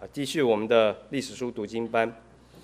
继续我们的历史书读经班。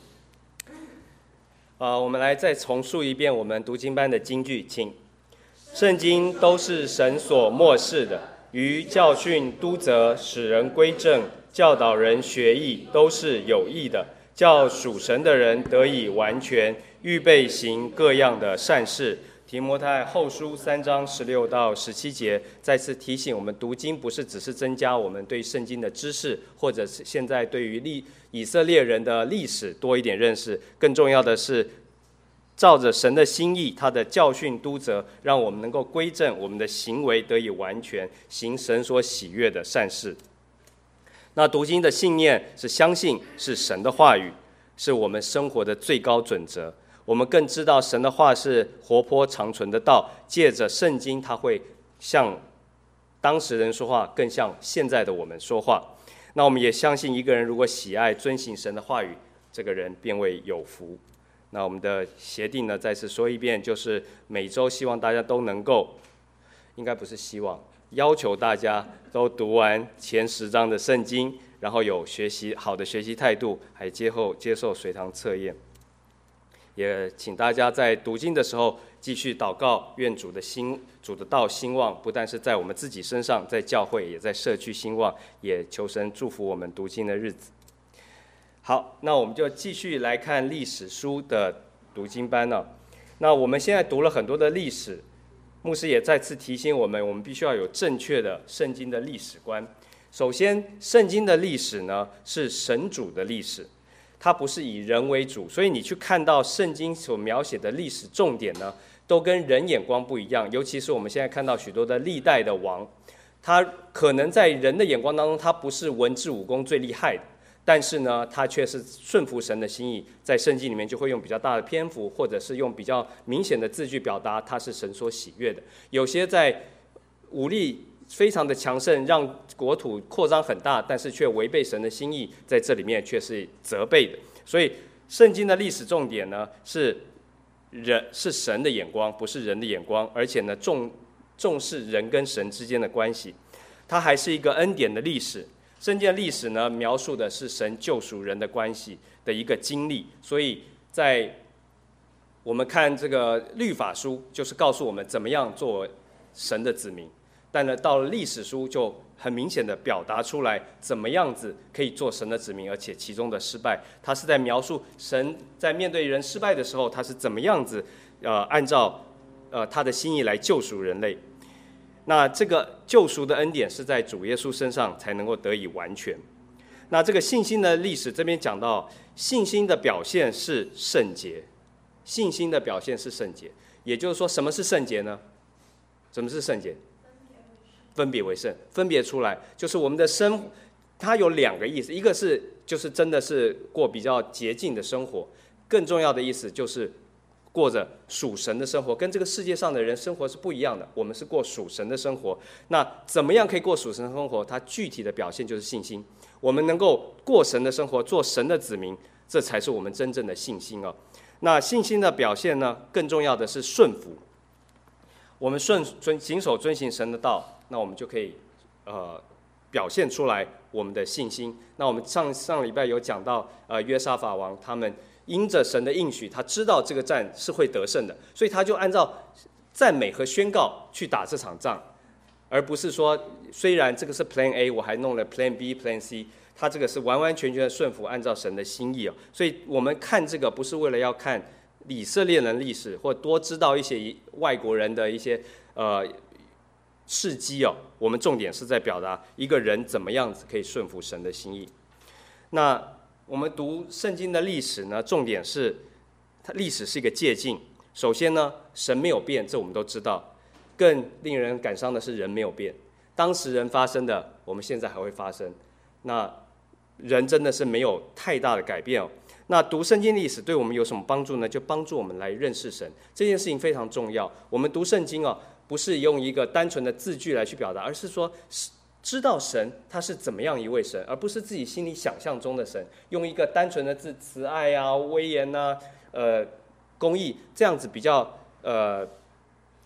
我们来再重述一遍我们读经班的金句，请。圣经都是神所默示的，于教训、督责、使人归正、教导人学义，都是有益的，叫属神的人得以完全，预备行各样的善事。提摩太后书3章16到17节，再次提醒我们，读经不是只是增加我们对圣经的知识，或者是现在对于以色列人的历史多一点认识，更重要的是照着神的心意，他的教训督责，让我们能够归正，我们的行为得以完全，行神所喜悦的善事。那读经的信念是相信是神的话语，是我们生活的最高准则。我们更知道神的话是活泼长存的道，借着圣经，他会向当时人说话，更向现在的我们说话。那我们也相信，一个人如果喜爱遵行神的话语，这个人便为有福。那我们的协定呢，再次说一遍，就是每周希望大家都能够，应该不是希望，要求大家都读完前10章的圣经，然后有好的学习态度，还接受随堂测验。也请大家在读经的时候继续祷告，愿主的道兴旺，不但是在我们自己身上，在教会也在社区兴旺，也求神祝福我们读经的日子。好，那我们就继续来看历史书的读经班了。那我们现在读了很多的历史，牧师也再次提醒我们必须要有正确的圣经的历史观。首先，圣经的历史呢是神主的历史，它不是以人为主，所以你去看到圣经所描写的历史重点呢，都跟人眼光不一样。尤其是我们现在看到许多的历代的王，他可能在人的眼光当中，他不是文治武功最厉害的，但是呢，他却是顺服神的心意，在圣经里面就会用比较大的篇幅，或者是用比较明显的字句表达他是神所喜悦的。有些在武力非常的强盛，让国土扩张很大，但是却违背神的心意，在这里面却是责备的。所以圣经的历史重点呢，是神的眼光，不是人的眼光，而且呢重视人跟神之间的关系。它还是一个恩典的历史。圣经的历史呢，描述的是神救赎人的关系的一个经历。所以在我们看这个律法书，就是告诉我们怎么样做神的子民。但呢，到了历史书就很明显的表达出来，怎么样子可以做神的子民，而且其中的失败，他是在描述神在面对人失败的时候，他是怎么样子按照他的心意来救赎人类。那这个救赎的恩典是在主耶稣身上才能够得以完全。那这个信心的历史这边讲到，信心的表现是圣洁，信心的表现是圣洁，也就是说，什么是圣洁呢？什么是圣洁？分别为圣，分别出来，就是我们的生，它有2个意思，一个是就是真的是过比较洁净的生活，更重要的意思就是过着属神的生活，跟这个世界上的人生活是不一样的。我们是过属神的生活，那怎么样可以过属神的生活？它具体的表现就是信心。我们能够过神的生活，做神的子民，这才是我们真正的信心哦。那信心的表现呢，更重要的是顺服。我们谨守遵行神的道，那我们就可以表现出来我们的信心。那我们上礼拜有讲到约沙法王，他们因着神的应许，他知道这个战是会得胜的，所以他就按照赞美和宣告去打这场仗，而不是说虽然这个是 Plan A， 我还弄了 Plan B、Plan C， 他这个是完完全全的顺服，按照神的心意哦。所以我们看这个不是为了要看以色列人历史，或多知道一些外国人的一些事迹哦。我们重点是在表达一个人怎么样子可以顺服神的心意。那我们读圣经的历史呢，重点是它历史是一个借镜。首先呢，神没有变，这我们都知道。更令人感伤的是人没有变，当时人发生的，我们现在还会发生。那人真的是没有太大的改变哦。那读圣经历史对我们有什么帮助呢？就帮助我们来认识神，这件事情非常重要。我们读圣经不是用一个单纯的字句来去表达，而是说知道神他是怎么样一位神，而不是自己心里想象中的神，用一个单纯的字，慈爱啊、威严啊、公义这样子比较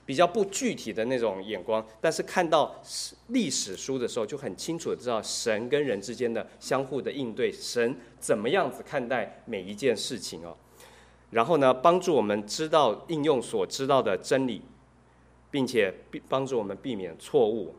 比较不具体的那种眼光，但是看到历史书的时候，就很清楚的知道神跟人之间的相互的应对，神怎么样子看待每一件事情哦。然后呢，帮助我们知道应用所知道的真理，并且帮助我们避免错误。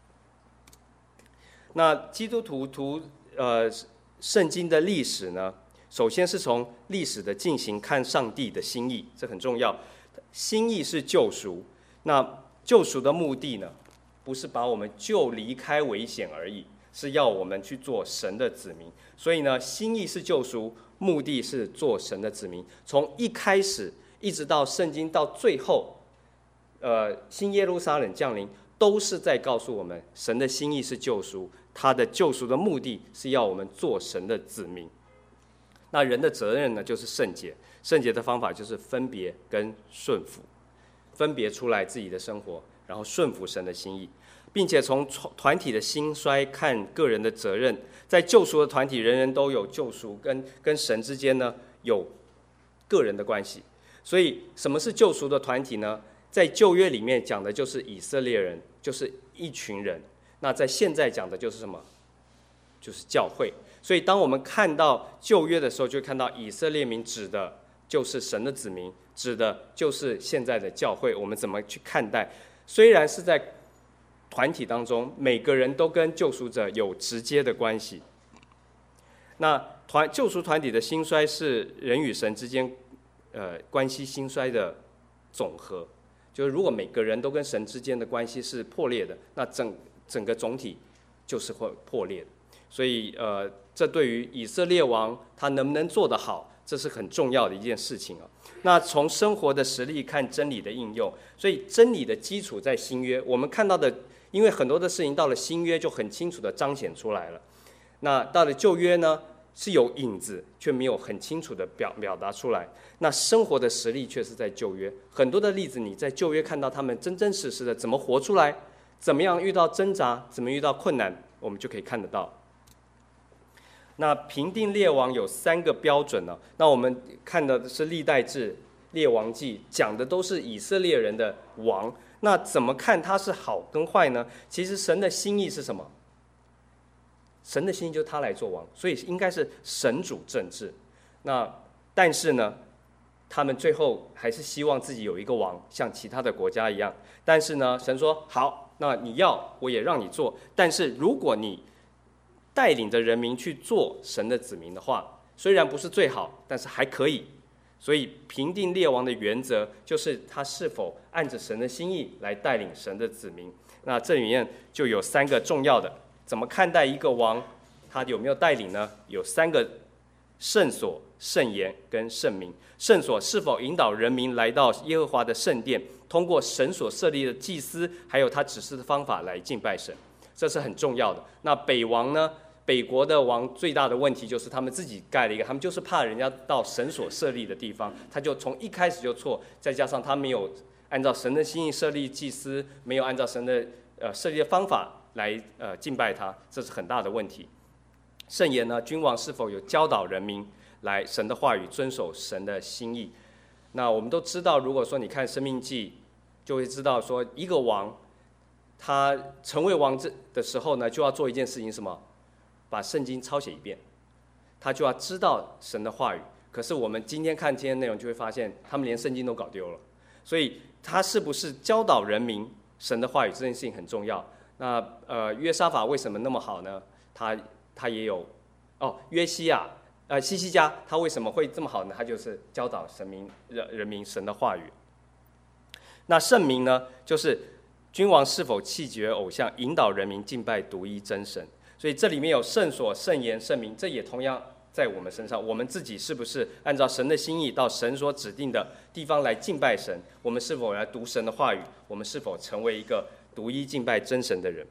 那基督徒圣经的历史呢，首先是从历史的进行看上帝的心意，这很重要。心意是救赎，那救赎的目的呢，不是把我们救离开危险而已，是要我们去做神的子民。所以呢，心意是救赎，目的是做神的子民。从一开始一直到圣经到最后，新耶路撒冷降临，都是在告诉我们，神的心意是救赎，他的救赎的目的是要我们做神的子民。那人的责任呢，就是圣洁。圣洁的方法就是分别跟顺服，分别出来自己的生活，然后顺服神的心意，并且从团体的兴衰看个人的责任。在救赎的团体，人人都有救赎，跟神之间呢有个人的关系。所以什么是救赎的团体呢？在旧约里面讲的就是以色列人，就是一群人。那在现在讲的就是什么？就是教会。所以当我们看到旧约的时候，就看到以色列民指的就是神的子民，指的就是现在的教会。我们怎么去看待？虽然是在团体当中，每个人都跟救赎者有直接的关系。那救赎团体的兴衰是人与神之间关系兴衰的总和。就是如果每个人都跟神之间的关系是破裂的，那整个总体就是会破裂的。所以这对于以色列王他能不能做得好，这是很重要的一件事情啊。那从生活的实例看真理的应用，所以真理的基础在新约。我们看到的，因为很多的事情到了新约就很清楚的彰显出来了。那到了旧约呢，是有影子，却没有很清楚的表达出来。那生活的实例却是在旧约，很多的例子你在旧约看到他们真真实实的怎么活出来，怎么样遇到挣扎，怎么遇到困难，我们就可以看得到。那评定列王有3个标准呢。那我们看的是历代志、列王记，讲的都是以色列人的王。那怎么看他是好跟坏呢？其实神的心意是什么？神的心意就是他来做王，所以应该是神主政治。那但是呢，他们最后还是希望自己有一个王，像其他的国家一样。但是呢，神说好，那你要我也让你做，但是如果你带领着人民去做神的子民的话，虽然不是最好，但是还可以。所以评定列王的原则就是他是否按着神的心意来带领神的子民。那这里面就有3个重要的，怎么看待一个王，他有没有带领呢？有3个：圣所、圣言跟圣民。圣所是否引导人民来到耶和华的圣殿，通过神所设立的祭司还有他指示的方法来敬拜神，这是很重要的。那北王呢？北国的王最大的问题就是他们自己盖了一个，他们就是怕人家到神所设立的地方，他就从一开始就错，再加上他没有按照神的心意设立祭司，没有按照神的设立的方法来敬拜他，这是很大的问题。圣言呢，君王是否有教导人民来神的话语，遵守神的心意？那我们都知道，如果说你看申命记，就会知道说一个王他成为王的时候呢，就要做一件事情，什么？把圣经抄写一遍，他就要知道神的话语。可是我们今天看今天内容，就会发现他们连圣经都搞丢了。所以他是不是教导人民神的话语这件事情很重要。那约沙法为什么那么好呢？他也有约西亚西西家，他为什么会这么好呢？他就是教导人民神的话语。那圣民呢，就是君王是否弃绝偶像，引导人民敬拜独一真神。所以这里面有圣所、圣言、圣民，这也同样在我们身上。我们自己是不是按照神的心意到神所指定的地方来敬拜神？我们是否来读神的话语？我们是否成为一个独一敬拜真神的人？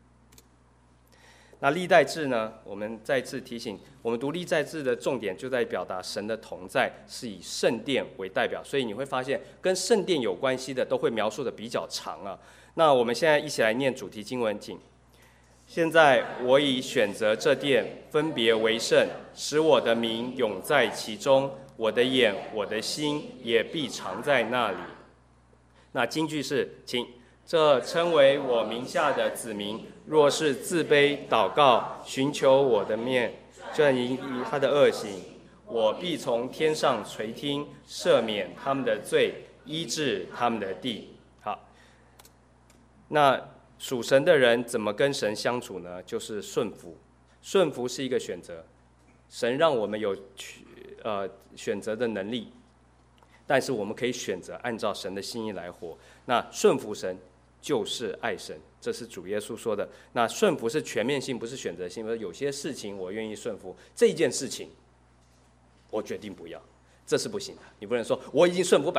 那历代志呢？我们再次提醒，我们读历代志的重点就在表达神的同在，是以圣殿为代表。所以你会发现，跟圣殿有关系的都会描述的比较长啊。那我们现在一起来念主题经文，请。现在我已选择这殿，分别为圣，使我的名永在其中，我的眼、我的心也必常在那里。 那金句是，请这称为我名下的子民，若是自卑祷告，寻求我的面，正因他的恶行，我必从天上垂听，赦免他们的罪，医治他们的地。好，那属神的人怎么跟神相处呢？就是顺服。顺服是一个选择，神让我们有选择的能力，但是我们可以选择按照神的心意来活。那顺服神就是爱神，这是主耶稣说的。那顺服是全面性，不是选择性。有些事情我愿意顺服，这件事情我决定不要，这是不行的。你不能说我已经顺服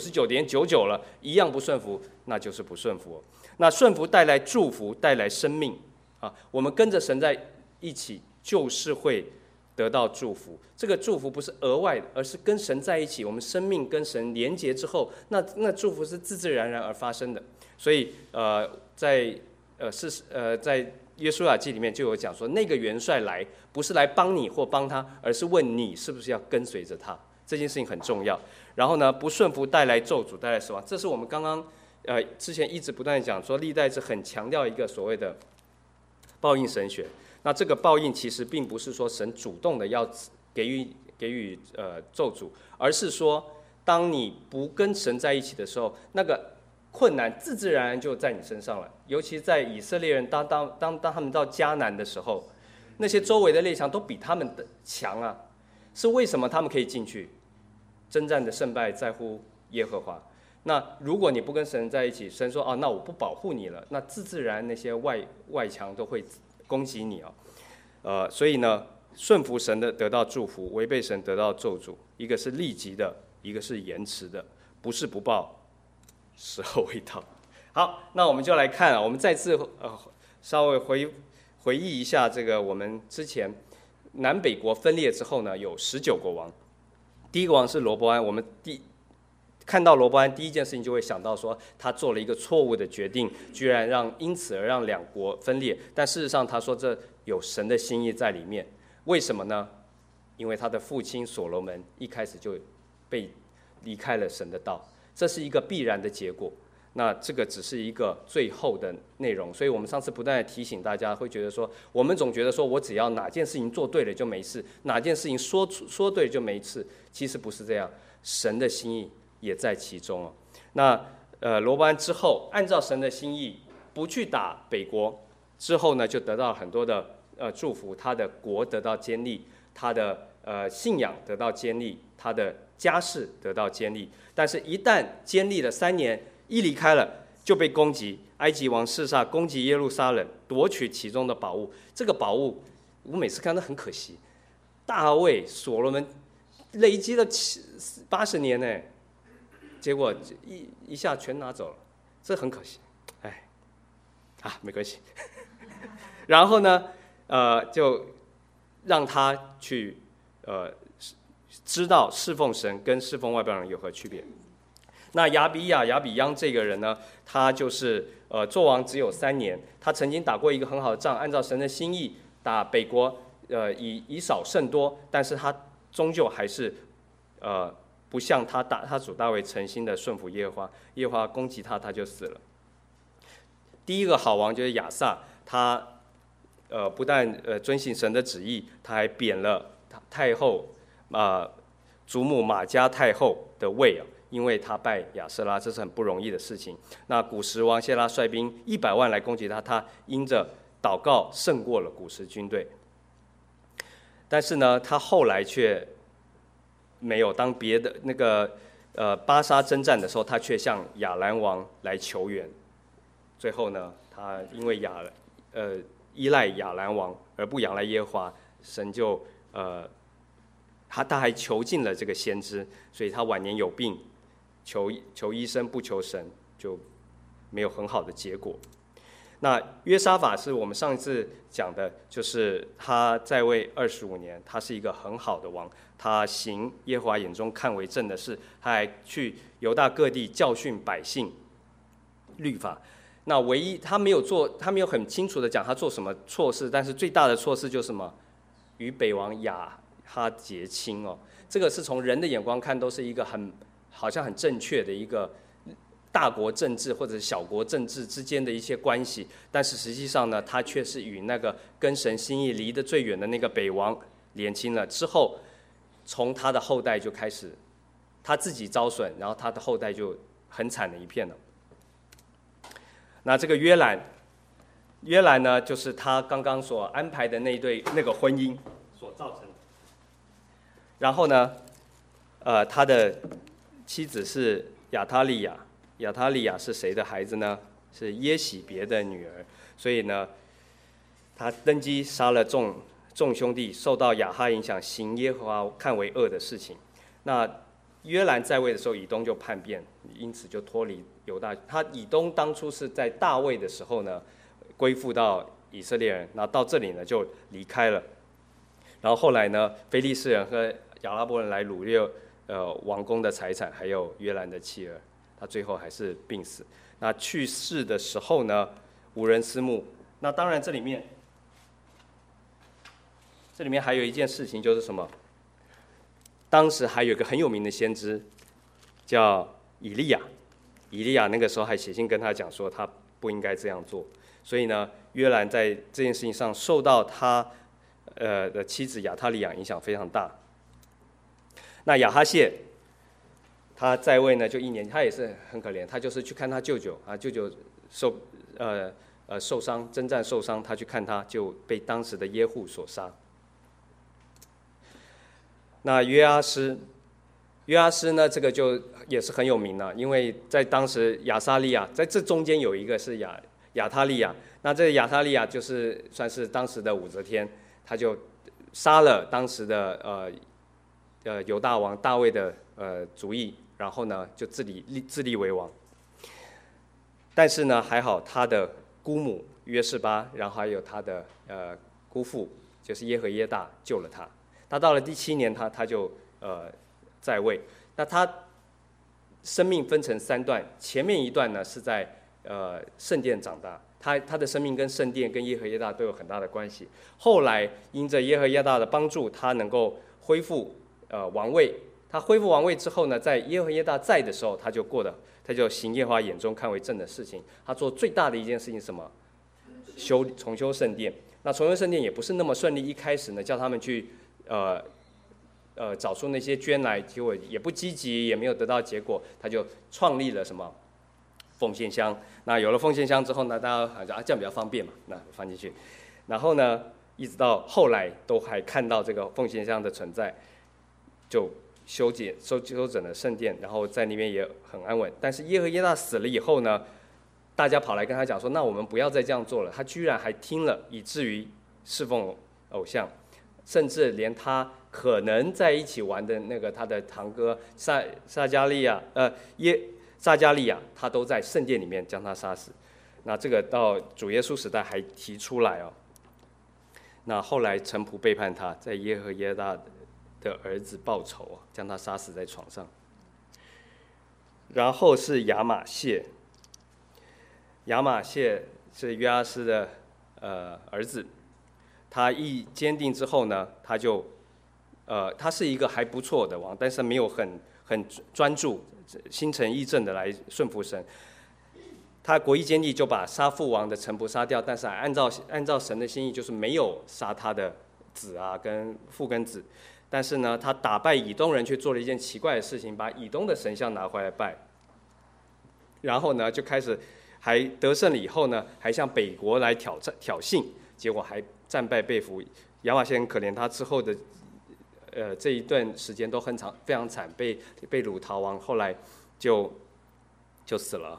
99.99%了，一样不顺服，那就是不顺服。那顺服带来祝福，带来生命啊！我们跟着神在一起，就是会得到祝福。这个祝福不是额外的，而是跟神在一起，我们生命跟神连结之后，那祝福是自自然然而发生的。所以在约书亚记里面就有讲说，那个元帅来不是来帮你或帮他，而是问你是不是要跟随着他。这件事情很重要。然后呢，不顺服带来咒诅，带来死亡。这是我们刚刚之前一直不断讲说，历代志很强调一个所谓的报应神学。那这个报应其实并不是说神主动的要给予咒诅，而是说当你不跟神在一起的时候，那个困难自自然然就在你身上了。尤其在以色列人当他们到迦南的时候，那些周围的列强都比他们的强啊。是为什么他们可以进去？征战的胜败在乎耶和华。那如果你不跟神在一起，神说那我不保护你了，那自自然那些外强都会攻击你所以呢，顺服神的得到祝福，违背神得到咒诅。一个是立即的，一个是延迟的，不是不报，时候未到。好，那我们就来看我们再次稍微回忆一下这个我们之前南北国分裂之后呢，有19个王。第一个王是罗波安，我们看到罗波安第一件事情就会想到说，他做了一个错误的决定，居然因此而让两国分裂。但事实上他说这有神的心意在里面。为什么呢？因为他的父亲所罗门一开始就被离开了神的道，这是一个必然的结果。那这个只是一个最后的内容，所以我们上次不断的提醒大家，会觉得说，我们总觉得说我只要哪件事情做对了就没事，哪件事情说对了就没事，其实不是这样，神的心意也在其中那罗波安之后，按照神的心意不去打北国，之后呢就得到很多的祝福，他的国得到坚立，他的信仰得到坚立，他的家世得到坚立。但是一旦坚立了3年，一离开了就被攻击，埃及王示撒攻击耶路撒冷，夺取其中的宝物。这个宝物我每次看都很可惜，大卫所罗门累积了80年呢，结果一下全拿走了，这很可惜。没关系。然后呢就让他去知道侍奉神跟侍奉外邦人有何区别。那亚比央这个人呢，他就是做王只有3年，他曾经打过一个很好的仗，按照神的心意打北国，以少胜多，但是他终究还是不像他主大卫诚心的顺服耶和华，耶和华攻击他，他就死了。第一个好王就是亚撒，他不但遵行神的旨意，他还贬了太后祖母玛迦太后的位因为他拜亚舍拉，这是很不容易的事情。那古时王谢拉率兵100万来攻击他，他因着祷告胜过了古时军队。但是呢，他后来却没有，当别的那个巴沙征战的时候，他却向亚兰王来求援。最后呢，他因为依赖亚兰王而不仰赖耶和华，神就他还囚禁了这个先知，所以他晚年有病，求医生不求神，就没有很好的结果。那约沙法是我们上一次讲的，就是他在位25年，他是一个很好的王，他行耶和华眼中看为正的事，他还去犹大各地教训百姓律法。那唯一他没有很清楚的讲他做什么错事，但是最大的错事就是什么？与北王亚哈结亲这个是从人的眼光看都是一个好像很正确的一个大国政治或者小国政治之间的一些关系，但是实际上呢，他却是与那个跟神心意离得最远的那个北王联亲了。之后，从他的后代就开始，他自己遭损，然后他的后代就很惨的一片了。那这个约兰呢，就是他刚刚所安排的那个婚姻所造成的。然后呢，他的妻子是亚他利亚。亚他利亚是谁的孩子呢？是耶洗别的女儿。所以呢，他登基杀了众兄弟，受到亚哈影响，行耶和华看为恶的事情。那约兰在位的时候，以东就叛变，因此就脱离犹大。他以东当初是在大卫的时候呢，归附到以色列人，然后到这里呢就离开了。然后后来呢，非利士人和亚拉伯人来掳掠王宫的财产，还有约兰的妻儿。他最后还是病死。那去世的时候呢，无人私墓。那当然，这里面还有一件事情，就是什么？当时还有一个很有名的先知，叫以利亚。以利亚那个时候还写信跟他讲说，他不应该这样做。所以呢，约兰在这件事情上受到他的妻子亚他利亚影响非常大。那亚哈谢。他在位呢就1年，他也是很可怜，他就是去看他舅舅啊，舅舅受伤，征战受伤，他去看他，就被当时的耶户所杀。那约阿斯呢，这个就也是很有名了，因为在当时亚撒利亚在这中间有一个是亚他利亚，那这亚他利亚就是算是当时的武则天，他就杀了当时的犹大王大卫的族裔。然后呢，就自立为王。但是呢，还好他的姑母约示巴，然后还有他的姑父，就是耶和耶大救了他。他到了第7年，他就在位。那他生命分成3段，前面一段呢是在圣殿长大，他的生命跟圣殿跟耶和耶大都有很大的关系。后来因着耶和耶大的帮助，他能够恢复王位。他恢复王位之后呢，在耶和耶大在的时候，他就行耶和华眼中看为正的事情。他做最大的一件事情是什么？重修圣殿。那重修圣殿也不是那么顺利，一开始呢叫他们去找出那些捐来，结果也不积极，也没有得到结果。他就创立了什么奉献箱。那有了奉献箱之后呢，大家好像这样比较方便嘛，那放进去。然后呢，一直到后来都还看到这个奉献箱的存在，就修整了圣殿，然后在那边也很安稳。但是耶和耶大死了以后呢，大家跑来跟他讲说，那我们不要再这样做了。他居然还听了，以至于侍奉偶像，甚至连他可能在一起玩的那个他的堂哥撒加利亚，他都在圣殿里面将他杀死。那这个到主耶稣时代还提出来哦。那后来臣仆背叛他，在耶和耶大的儿子报仇，将他杀死在床上。然后是亚玛谢，亚玛谢是约阿斯的儿子。他一坚定之后呢，他是一个还不错的王，但是没有很专注、心诚意正的来顺服神。他国一坚定，就把杀父王的臣仆杀掉，但是按照神的心意，就是没有杀他的子啊跟父跟子。但是呢，他打败以东人，却做了一件奇怪的事情，把以东的神像拿回来拜。然后呢，就开始还得胜了以后呢，还向北国来挑衅，结果还战败被俘。亚玛谢很可怜，他之后的这一段时间都非常惨，被掳逃亡，后来就死了。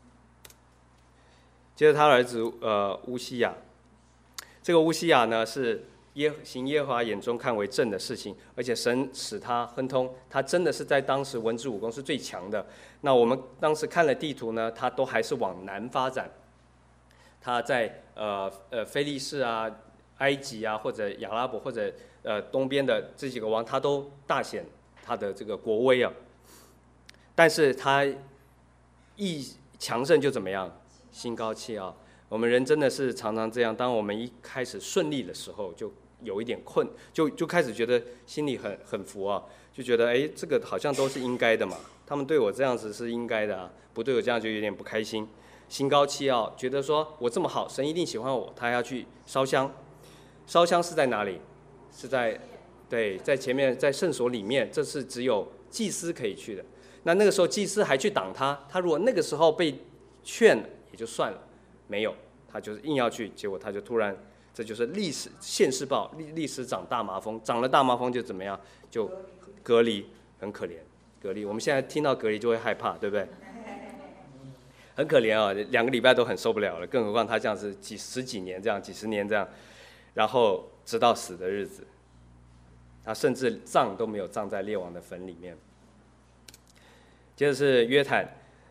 接着他的儿子乌西雅，这个乌西雅呢是行耶和华眼中看为正的事情，而且神使他亨通，他真的是在当时文治武功是最强的。那我们当时看了地图呢，他都还是往南发展，他在非利士啊、埃及啊，或者亚拉伯或者东边的这几个王，他都大显他的这个国威啊。但是他一强盛就怎么样？心高气傲。我们人真的是常常这样，当我们一开始顺利的时候，就有一点困，就开始觉得心里很服啊，就觉得这个好像都是应该的嘛，他们对我这样子是应该的啊，不对我这样就有点不开心，心高气傲，觉得说我这么好，神一定喜欢我，他要去烧香。烧香是在哪里？是在前面，在圣所里面，这是只有祭司可以去的。那个时候祭司还去挡他，他如果那个时候被劝了也就算了，没有，他就是硬要去，结果他就突然，这就是历史现世报，历史长大麻风，长了大麻风就怎么样？就隔离，很可怜，隔离。我们现在听到隔离就会害怕，对不对？很可怜啊，2个礼拜都很受不了了，更何况他这样子十几年这样，几十年这样，然后直到死的日子，他甚至葬都没有葬在列王的坟里面。接着是约坦，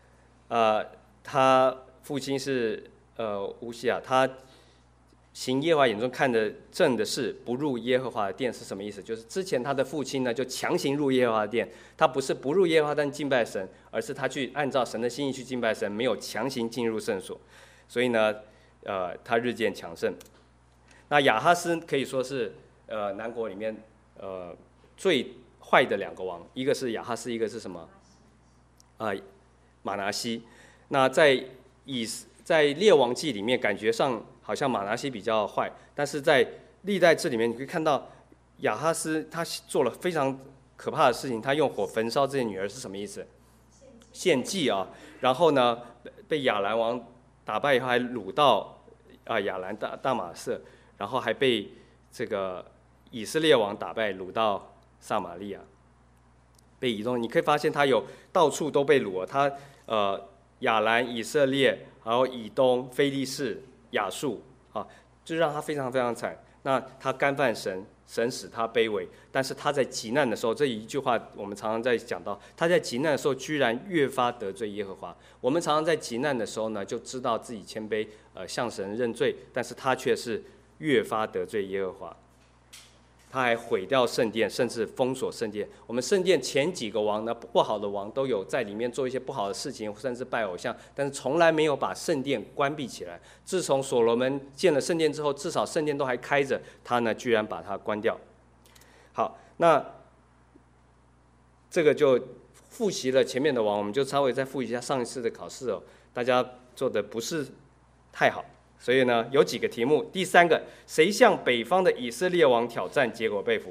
他父亲是乌西亚，他行耶和华眼中看得正的事，不入耶和华的殿是什么意思？就是之前他的父亲呢，就强行入耶和华的殿，他不是不入耶和华的殿敬拜神，而是他去按照神的心意去敬拜神，没有强行进入圣所，所以呢，他日渐强盛。那亚哈斯可以说是南国里面最坏的2个王，一个是亚哈斯，一个是什么？马拿西。那在列王记里面，感觉上好像马拿西比较坏，但是在历代志里面，你可以看到亚哈斯他做了非常可怕的事情，他用火焚烧这些女儿是什么意思？献祭啊！然后呢，被亚兰王打败以后，还掳到亚兰大马色，然后还被这个以色列王打败，掳到撒玛利亚，被移动。你可以发现他有到处都被掳，他亚兰、以色列，然后以东、非利士、亚述啊，就让他非常非常惨。那他干犯神，神使他卑微，但是他在急难的时候，这一句话我们常常在讲到，他在急难的时候居然越发得罪耶和华。我们常常在急难的时候呢，就知道自己谦卑，向神认罪，但是他却是越发得罪耶和华。他还毁掉圣殿，甚至封锁圣殿。我们圣殿前几个王呢，不好的王都有在里面做一些不好的事情，甚至拜偶像，但是从来没有把圣殿关闭起来。自从所罗门建了圣殿之后，至少圣殿都还开着，他呢居然把它关掉。好，那这个就复习了前面的王，我们就稍微再复习一下上一次的考试哦，大家做的不是太好。所以呢，有几个题目。第3个，谁向北方的以色列王挑战，结果被俘？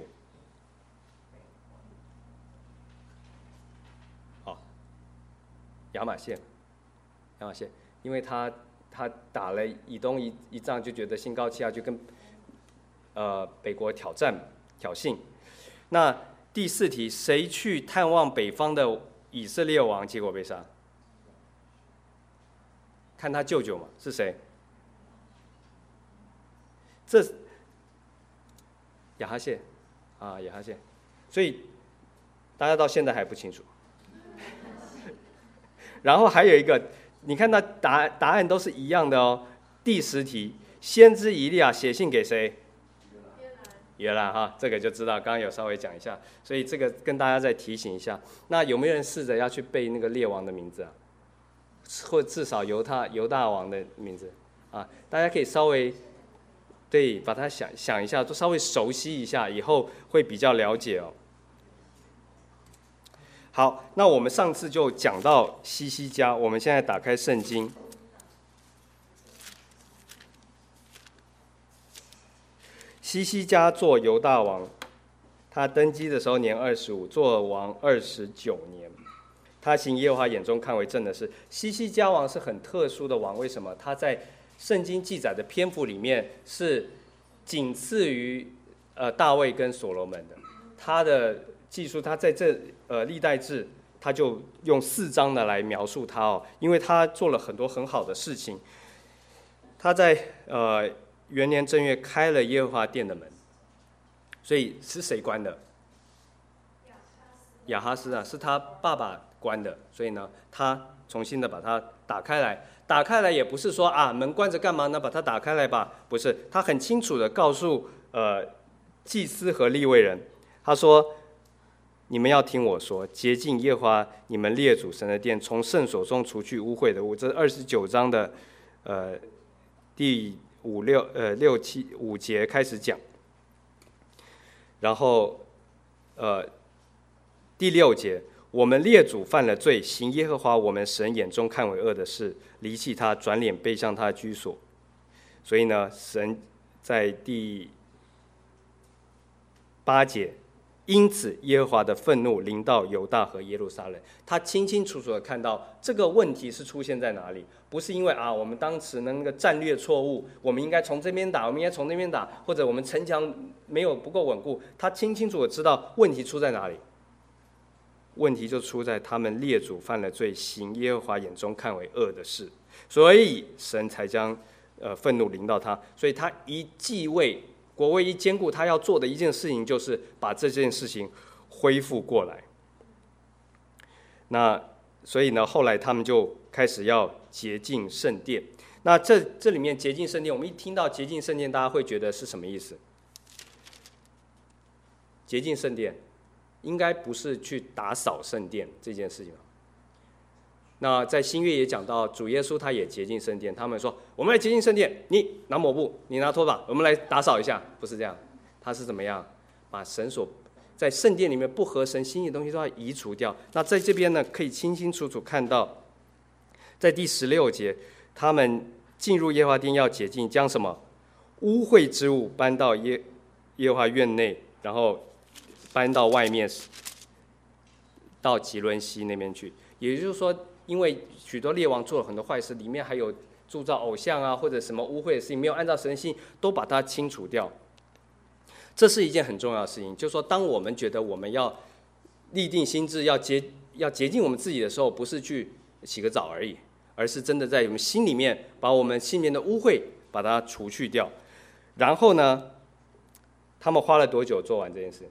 好，亚玛谢，因为他打了以东一仗，就觉得心高气傲，就跟北国挑衅。那第4题，谁去探望北方的以色列王，结果被杀？看他舅舅嘛，是谁？这亚哈谢亚哈谢，所以大家到现在还不清楚。然后还有一个，你看到答案都是一样的哦。第10题，先知以利亚写信给谁？约兰哈，这个就知道，刚刚有稍微讲一下，所以这个跟大家再提醒一下。那有没有人试着要去背那个列王的名字啊？或至少犹大王的名字啊？大家可以稍微。对，把它想一下，就稍微熟悉一下，以后会比较了解哦。好，那我们上次就讲到西西家，我们现在打开圣经。西西家做犹大王，他登基的时候年25，做王29年。他行耶和华眼中看为正的事。西西家王是很特殊的王，为什么？他在圣经记载的篇幅里面是仅次于大卫跟所罗门的。他的记述，他在这历代志，他就用4章的来描述他哦，因为他做了很多很好的事情。他在元年正月开了耶和华殿的门，所以是谁关的？亚哈斯啊，是他爸爸关的，所以呢，他重新的把它打开来。打开来也不是说门关着干嘛呢？把它打开来吧，不是，他很清楚的告诉祭司和利未人，他说：你们要听我说，洁净耶和华你们列祖神的殿，从圣所中除去污秽的物。这29章的第5、6、7、5节开始讲。 然后第6节，我们列祖犯了罪，行耶和华我们神眼中看为恶的事，离弃他，转脸背向他的居所。所以呢，神在第8节，因此耶和华的愤怒临到犹大和耶路撒冷。他清清楚楚的看到这个问题是出现在哪里，不是因为我们当时的那个战略错误，我们应该从这边打，我们应该从那边打，或者我们城墙没有不够稳固。他清清楚楚的知道问题出在哪里，问题就出在他们列祖犯了罪，行耶和华眼中看为恶的事，所以神才将愤怒临到他。所以他一继位，国位一坚固，他要做的一件事情就是把这件事情恢复过来。那所以呢，后来他们就开始要洁净圣殿。那这里面洁净圣殿，我们一听到洁净圣殿，大家会觉得是什么意思？洁净圣殿应该不是去打扫圣殿这件事情。那在新约也讲到，主耶稣他也洁净圣殿。他们说，我们来洁净圣殿，你拿抹布，你拿拖把，我们来打扫一下。不是这样，他是怎么样把神所在圣殿里面不合神心意的东西都要移除掉。那在这边呢，可以清清楚楚看到，在第16节，他们进入耶和华殿要洁净，将什么污秽之物搬到耶和华院内，然后搬到外面，到基伦西那边去。也就是说，因为许多列王做了很多坏事，里面还有铸造偶像啊，或者什么污秽的事情，没有按照神的心，都把它清除掉。这是一件很重要的事情，就是说，当我们觉得我们要立定心志，要洁净我们自己的时候，不是去洗个澡而已，而是真的在我们心里面把我们心里面的污秽把它除去掉。然后呢，他们花了多久做完这件事？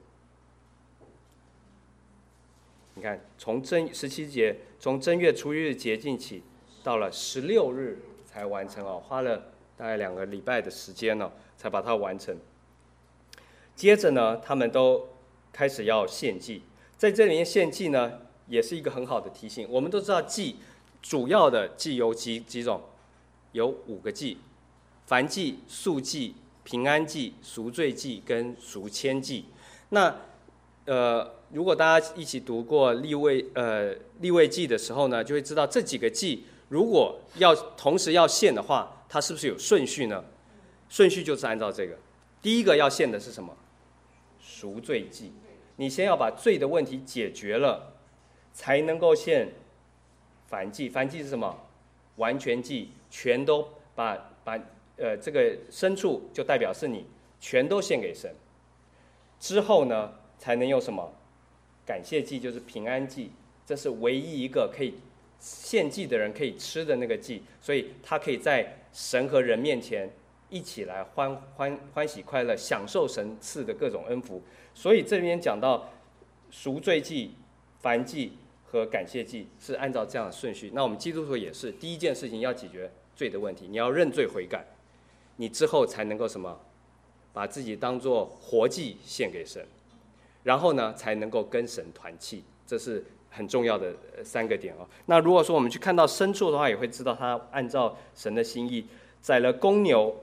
你看，从17节，从正月初一日洁净起，到了16日才完成哦，花了大概2个礼拜的时间哦，才把它完成。接着呢，他们都开始要献祭，在这里面献祭呢，也是一个很好的提醒。我们都知道祭主要的祭有几种，有5个祭：燔祭、素祭、平安祭、赎罪祭跟赎愆祭。那如果大家一起读过利未记的时候呢，就会知道这几个祭如果要同时要献的话，它是不是有顺序呢？顺序就是按照这个，第一个要献的是什么？赎罪祭。你先要把罪的问题解决了，才能够献燔祭。燔祭是什么？完全祭，全都把这个牲畜就代表是你，全都献给神。之后呢，才能有什么？感谢祭，就是平安祭，这是唯一一个可以献祭的人可以吃的那个祭，所以他可以在神和人面前一起来欢喜快乐，享受神赐的各种恩福。所以这边讲到赎罪祭、燔祭和感谢祭是按照这样的顺序。那我们基督徒也是，第一件事情要解决罪的问题，你要认罪悔改，你之后才能够什么？把自己当作活祭献给神，然后呢，才能够跟神团契。这是很重要的3个点哦。那如果说我们去看到牲畜的话，也会知道他按照神的心意宰了公牛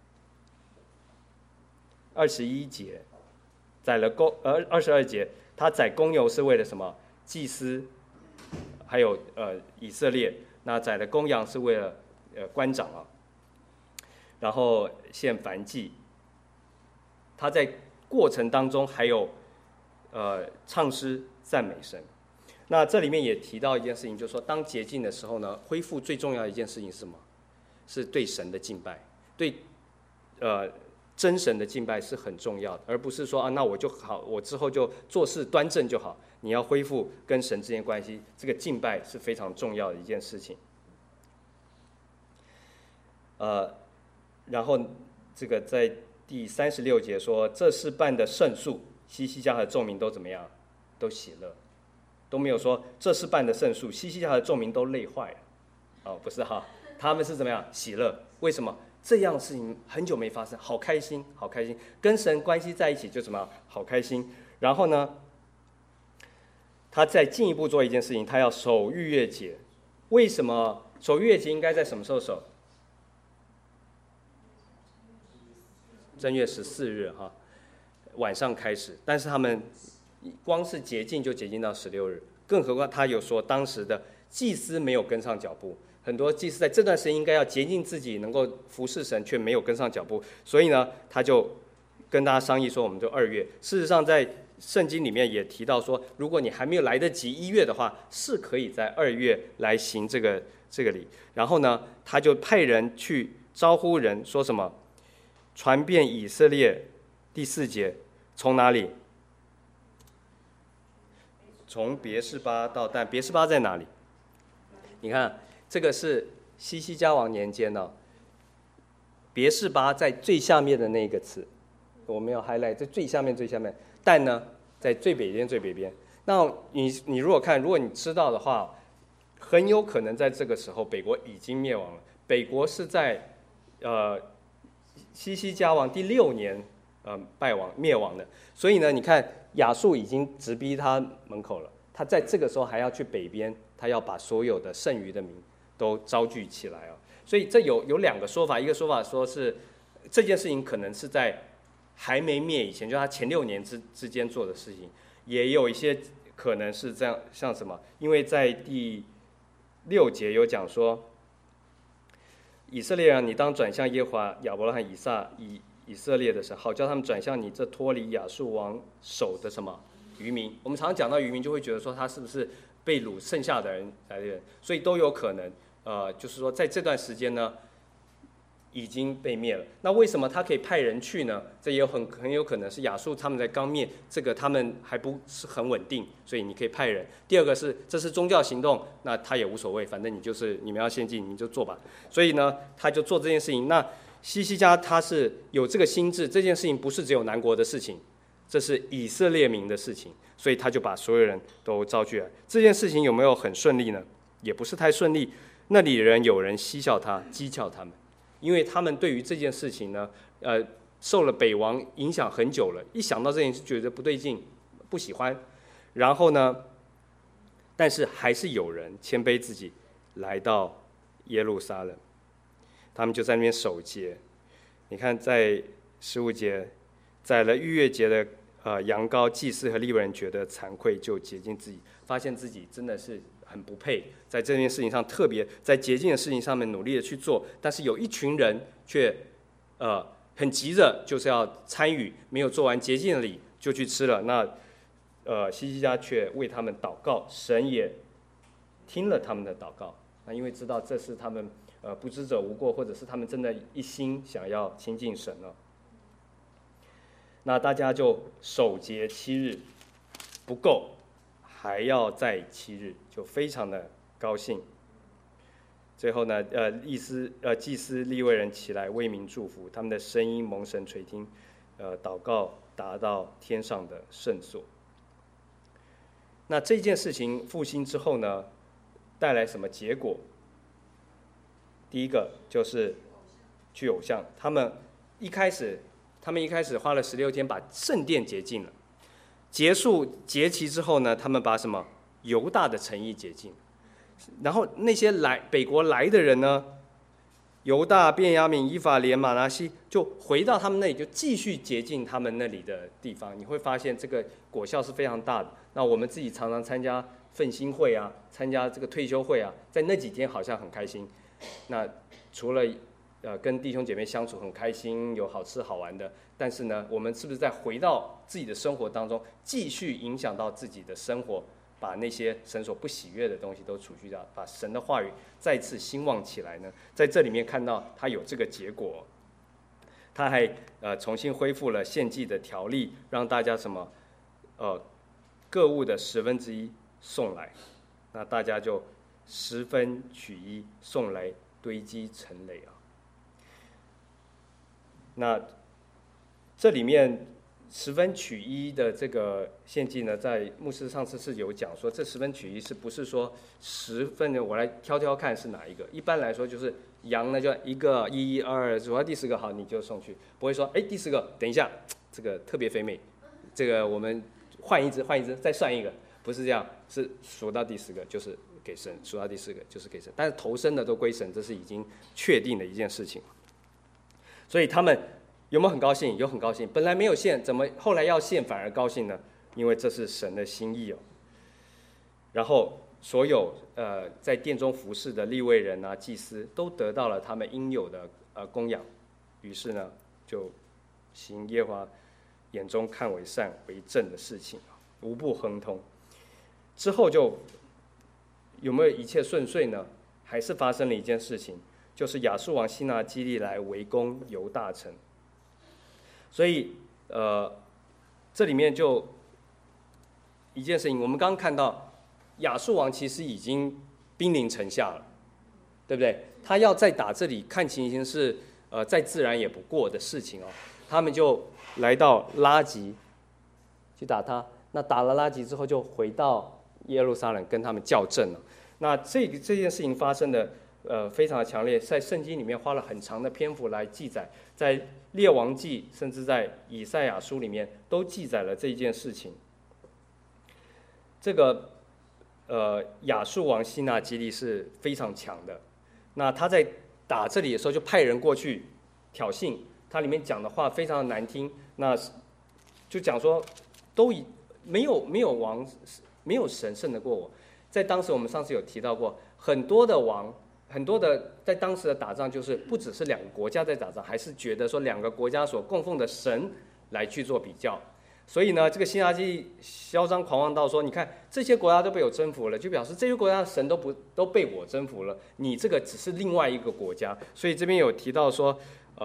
，21节，宰了22节，他宰公牛是为了什么？祭司，还有以色列。那宰了公羊是为了官长啊。然后献燔祭，他在过程当中还有唱诗赞美神。那这里面也提到一件事情，就是说当洁净的时候呢，恢复最重要的一件事情是什么？是对神的敬拜，对真神的敬拜是很重要的，而不是说那我就好，我之后就做事端正就好。你要恢复跟神之间关系，这个敬拜是非常重要的一件事情。然后这个在第36节说，这事办的胜数，西西家和众民都怎么样？都喜乐，都没有说这事办的胜数，西西家和众民都累坏了。不是哈，他们是怎么样？喜乐。为什么？这样的事情很久没发生，好开心，好开心，跟神关系在一起就怎么样？好开心。然后呢，他再进一步做一件事情，他要守逾越节。为什么守逾越节应该在什么时候守？正月14日哈。 晚上开始，但是他们光是洁净就洁净到16日，更何况他有说当时的祭司没有跟上脚步，很多祭司在这段时间应该要洁净自己，能够服侍神，却没有跟上脚步，所以呢，他就跟大家商议说，我们就2月。事实上，在圣经里面也提到说，如果你还没有来得及1月的话，是可以在2月来行这个礼。然后呢，他就派人去招呼人，说什么？传遍以色列。第4节，从哪里？从别是巴到但。别是巴在哪里？你看，这个是西西家王年间呢。别是巴在最下面的那个词，我没有 highlight， 在最下面。但呢，在最北边。那你如果你知道的话，很有可能在这个时候，北国已经灭亡了。北国是在西西家王第6年灭亡的。所以呢，你看亚述已经直逼他门口了，他在这个时候还要去北边，他要把所有的剩余的民都招聚起来啊。所以这有2个说法，一个说法说是这件事情可能是在还没灭以前，就他前6年之间做的事情，也有一些可能是这样，像什么？因为在第6节有讲说，以色列人，你当转向耶和华亚伯拉罕、以色列的神，好叫他们转向你这脱离亚述王手的什么渔民。我们常常讲到渔民，就会觉得说他是不是被掳剩下的人来的人，所以都有可能。就是说在这段时间呢，已经被灭了。那为什么他可以派人去呢？这也很有可能是亚述他们在刚灭，这个他们还不是很稳定，所以你可以派人。第二个是这是宗教行动，那他也无所谓，反正你们要献祭你就做吧。所以呢，他就做这件事情。那西西家他是有这个心智，这件事情不是只有南国的事情，这是以色列民的事情，所以他就把所有人都招聚来。这件事情有没有很顺利呢？也不是太顺利。那里人有人嬉笑他，讥诮他们，因为他们对于这件事情呢，受了北王影响很久了，一想到这件事觉得不对劲，不喜欢。然后呢，但是还是有人谦卑自己来到耶路撒冷，他们就在那边守节。你看在15节，宰了逾越节的羊羔，祭司和利未人觉得惭愧，就洁净自己，发现自己真的是很不配，在这件事情上，特别在洁净的事情上面努力的去做，但是有一群人却很急着就是要参与，没有做完洁净的礼就去吃了。那西西家却为他们祷告，神也听了他们的祷告。那因为知道这是他们不知者无过，或者是他们真的一心想要亲近神了。那大家就守节7日，不够，还要再7日，就非常的高兴。最后呢，祭司利未人起来为民祝福，他们的声音蒙神垂听，祷告达到天上的圣所。那这件事情复兴之后呢，带来什么结果？第一个就是去偶像，他们一开始花了16天把圣殿洁净了。结束节期之后呢，他们把什么犹大的城邑洁净，然后那些北国来的人呢，犹大、便雅悯、以法莲、玛拿西，就回到他们那里，就继续洁净他们那里的地方。你会发现这个果效是非常大的。那我们自己常常参加奋兴会啊，参加这个退休会啊，在那几天好像很开心。那除了跟弟兄姐妹相处很开心，有好吃好玩的，但是呢，我们是不是在回到自己的生活当中，继续影响到自己的生活，把那些神所不喜悦的东西都除去掉，把神的话语再次兴旺起来呢？在这里面看到他有这个结果，他还重新恢复了献祭的条例，让大家什么各物的1/10送来，那大家就10分取1送来堆积成垒啊。那这里面10分取1的这个献祭呢，在牧师上次是有讲说，这10分取1是不是说10份呢？我来挑挑看是哪一个。一般来说就是羊呢，就1个1、2，走到第10个好你就送去，不会说第10个等一下这个特别肥美，这个我们换一只再算一个，不是这样，是数到第10个就是给神，数到第10个就是给神，但是头生的都归神，这是已经确定的一件事情。所以他们有没有很高兴？有很高兴。本来没有献，怎么后来要献反而高兴呢？因为这是神的心意哦。然后所有在殿中服侍的利未人啊、祭司都得到了他们应有的供养，于是呢就行耶和华眼中看为善为正的事情，无不亨通。之后就有没有一切顺遂呢？还是发生了一件事情，就是亚述王西拿基立来围攻犹大城。所以这里面就一件事情，我们刚刚看到亚述王其实已经兵临城下了，对不对？他要再打这里，看情形是再自然也不过的事情哦。他们就来到拉吉去打他，那打了拉吉之后，就回到耶路撒冷跟他们校正了。那这件事情发生的非常的强烈，在圣经里面花了很长的篇幅来记载，在列王记甚至在以赛亚书里面都记载了这一件事情。这个亚述王西拿基立是非常强的，那他在打这里的时候就派人过去挑衅，他里面讲的话非常的难听，那就讲说没有王没有神胜得过我。在当时我们上次有提到过，很多的在当时的打仗就是不只是两个国家在打仗，还是觉得说两个国家所供奉的神来去做比较。所以呢，这个西拿基立嚣张狂妄到说，你看这些国家都被我征服了，就表示这些国家的神都被我征服了，你这个只是另外一个国家。所以这边有提到说，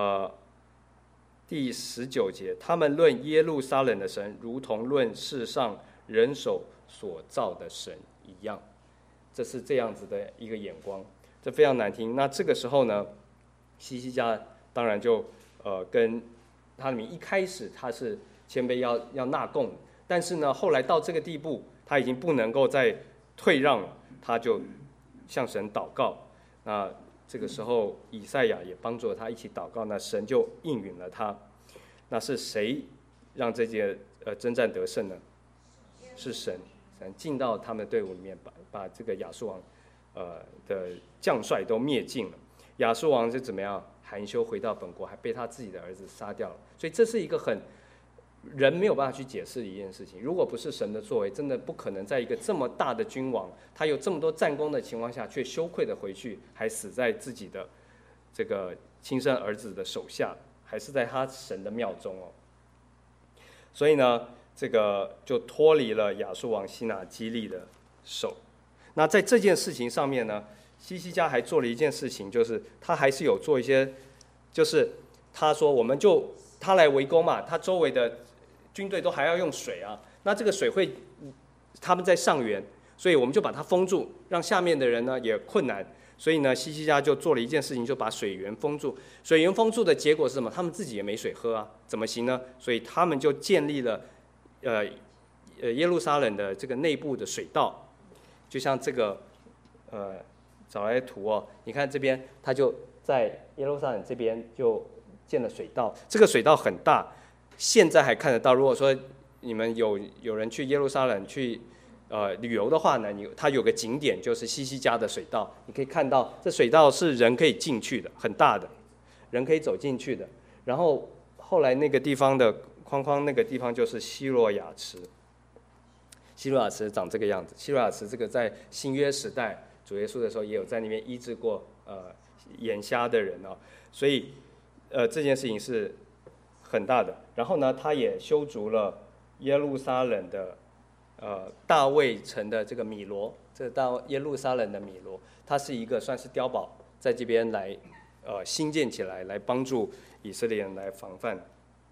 第19节，他们论耶路撒冷的神，如同论世上人手所造的神一样。这是这样子的一个眼光，这非常难听。那这个时候呢，西西家当然就跟他里面一开始他是谦卑要纳贡，但是呢，后来到这个地步，他已经不能够再退让了，他就向神祷告。那这个时候，以赛亚也帮助了他一起祷告，那神就应允了他。那是谁让这届征战得胜呢？是神进到他们的队伍里面，把这个亚述王的将帅都灭尽了。亚述王是怎么样？含羞回到本国，还被他自己的儿子杀掉了。所以这是一个人没有办法去解释的一件事情。如果不是神的作为，真的不可能在一个这么大的君王，他有这么多战功的情况下，却羞愧的回去，还死在自己的这个亲生儿子的手下，还是在他神的庙中哦。所以呢，这个就脱离了亚述王西拿基立的手。那在这件事情上面呢，西西家还做了一件事情，就是他还是有做一些，就是他说他来围攻嘛，他周围的军队都还要用水啊，那这个水会他们在上源，所以我们就把它封住，让下面的人呢也困难。所以呢，西西家就做了一件事情，就把水源封住。水源封住的结果是什么？他们自己也没水喝啊，怎么行呢？所以他们就建立了耶路撒冷的这个内部的水道，就像这个找来的图哦，你看这边，他就在耶路撒冷这边就建了水道，这个水道很大，现在还看得到。如果说你们有人去耶路撒冷去旅游的话呢，它有个景点就是西西家的水道，你可以看到这水道是人可以进去的，很大的，人可以走进去的。然后后来那个地方的框框那个地方就是希罗亚池，希罗亚池长这个样子。希罗亚池这个在新约时代主耶稣的时候也有在那边医治过眼瞎的人哦，所以这件事情是很大的。然后呢，他也修筑了耶路撒冷的大卫城的这个米罗，这到耶路撒冷的米罗，它是一个算是碉堡，在这边来兴建起来，来帮助以色列人来防范。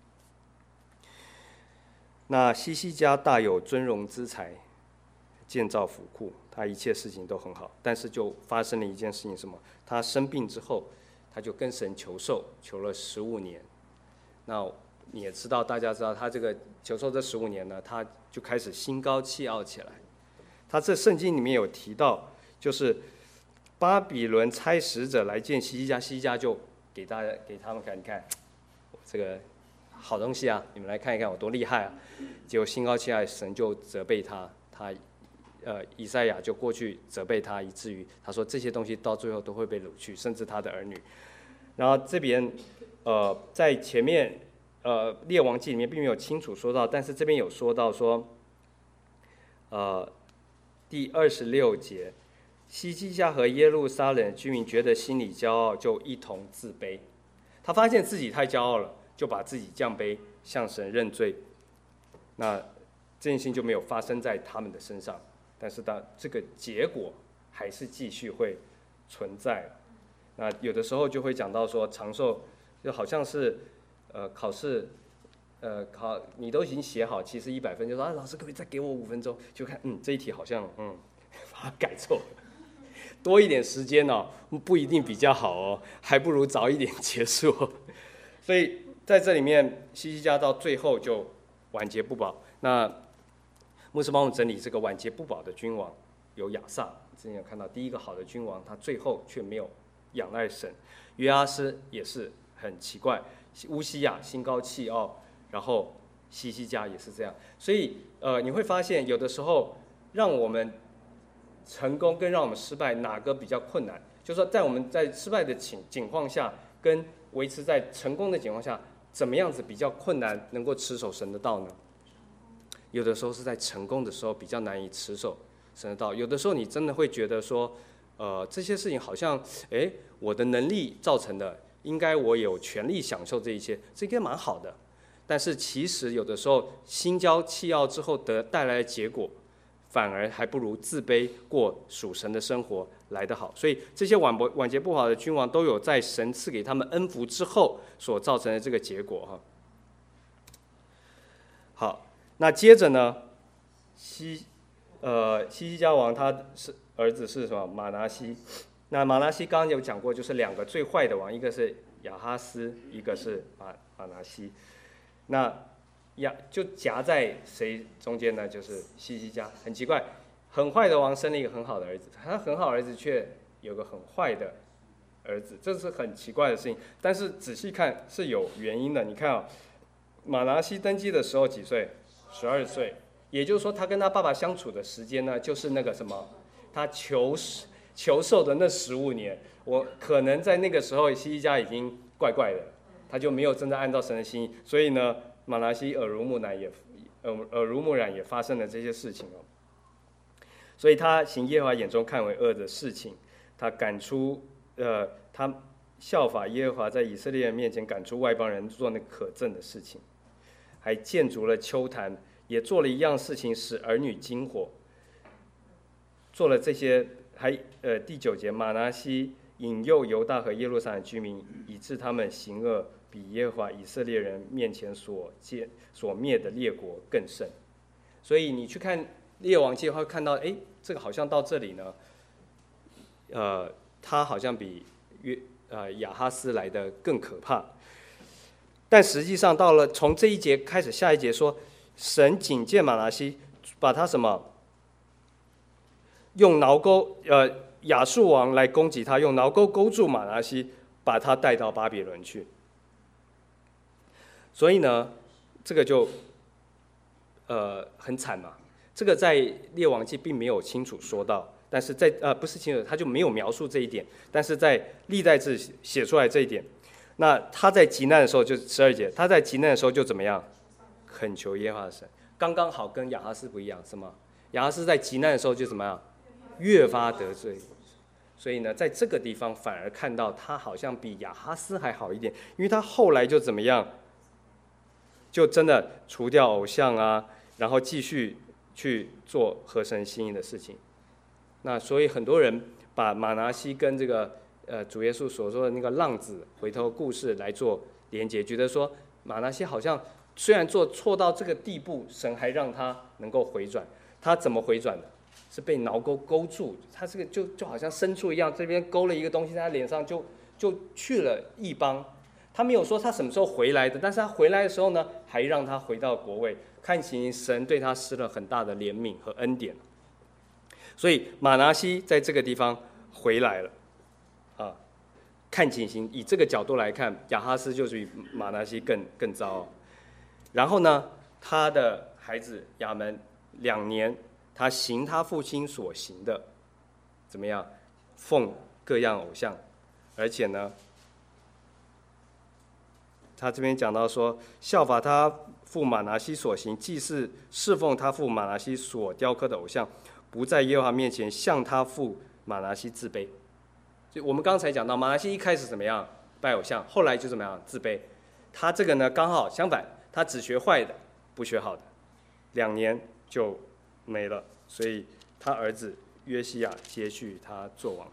那西西家大有尊荣之才，建造府库，他一切事情都很好，但是就发生了一件事情，什么？他生病之后，他就跟神求寿，求了15年。那你也知道，大家知道他这个求寿这15年呢，他就开始心高气傲起来。他这圣经里面有提到，就是巴比伦差使者来见西西家，西西家就给他们看，你看这个好东西啊，你们来看一看我多厉害啊！结果心高气傲，神就责备他，以赛亚就过去责备他，以至于他说这些东西到最后都会被掳去，甚至他的儿女。然后这边在前面列王记里面并没有清楚说到，但是这边有说到说，第26节，希西家和耶路撒冷的居民觉得心里骄傲，就一同自卑。他发现自己太骄傲了，就把自己降卑，向神认罪。那这件事情就没有发生在他们的身上，但是这个结果还是继续会存在。那有的时候就会讲到说，长寿就好像是考试你都已经写好，其实100分，就说老师可不可以再给我5分钟？就看这一题好像把它改错了，多一点时间不一定比较好还不如早一点结束。所以在这里面，希西家到最后就晚节不保。那牧师帮我们整理这个晚节不保的君王有亚萨，之前有看到第一个好的君王，他最后却没有仰赖神。约阿斯也是很奇怪，乌西雅心高气傲，然后希西家也是这样。所以你会发现有的时候让我们成功跟让我们失败哪个比较困难？就是说在我们在失败的情况下，跟维持在成功的情况下，怎么样子比较困难能够持守神的道呢？有的时候是在成功的时候比较难以持守神的道，有的时候你真的会觉得说，这些事情好像，我的能力造成的，应该我有权利享受这一切，这应该蛮好的。但是其实有的时候心骄气傲之后带来的结果，反而还不如自卑过属神的生活来得好。所以这些晚节不保的君王都有在神赐给他们恩福之后所造成的这个结果哈。好，那接着呢，希西家王他是儿子是什么？马拿西。那马拿西刚刚有讲过，就是2个最坏的王，一个是亚哈斯，一个是马拿西。那就夹在谁中间呢？就是希西家。很奇怪，很坏的王生了一个很好的儿子，他很好的儿子却有个很坏的儿子，这是很奇怪的事情。但是仔细看是有原因的。你看马拿西登基的时候几岁？12岁，也就是说他跟他爸爸相处的时间呢，就是那个什么，他求寿的那15年。我可能在那个时候希西家已经怪怪的，他就没有真的按照神的心意，所以呢，马拿西耳濡目染也发生了这些事情所以他行耶和华眼中看为恶的事情，他他效法耶和华在以色列人面前赶出外邦人做那可憎的事情，还建筑了丘坛，也做了一样事情，使儿女惊火。做了这些，第9节，马拿西引诱犹大和耶路撒冷居民，以致他们行恶，比耶和华以色列人面前所灭的列国更甚。所以你去看列王记会看到，这个好像到这里呢，他好像比亚哈斯来的更可怕。但实际上到了从这一节开始，下一节说，神警戒马拿西，把他什么？用挠钩，亚述王来攻击他，用挠钩勾住马拿西，把他带到巴比伦去。所以呢，这个就很惨嘛。这个在列王记并没有清楚说到，但是不是清楚，他就没有描述这一点，但是在历代志写出来这一点。那他在急难的时候，就12节，他在急难的时候就怎么样？恳求耶和华的神，刚刚好跟亚哈斯不一样，什么？亚哈斯在急难的时候就怎么样？越发得罪。所以呢，在这个地方反而看到他好像比亚哈斯还好一点，因为他后来就怎么样？就真的除掉偶像啊，然后继续去做合神心意的事情。那所以很多人把马拿西跟这个主耶稣所说的那个浪子回头故事来做连结，觉得说马拿西好像虽然做错到这个地步，神还让他能够回转。他怎么回转的？是被挠钩勾住，他这个就好像牲畜一样，这边勾了一个东西在他脸上，就去了异邦。他没有说他什么时候回来的，但是他回来的时候呢，还让他回到国位，看起神对他施了很大的怜悯和恩典。所以马拿西在这个地方回来了，看情形以这个角度来看，亚哈斯就是比马拿西更糟。然后呢，他的孩子亚门2年，他行他父亲所行的，怎么样？奉各样偶像，而且呢， 他这边讲到说，效法他父马拿西所行，既是侍奉他父马拿西所雕刻的偶像，不在耶和华面前向他父马拿西自卑。就我们刚才讲到，马拿西一开始怎么样拜偶像，后来就怎么样自卑。他这个呢刚好相反，他只学坏的，不学好的，2年就没了。所以他儿子约西亚接续他做王。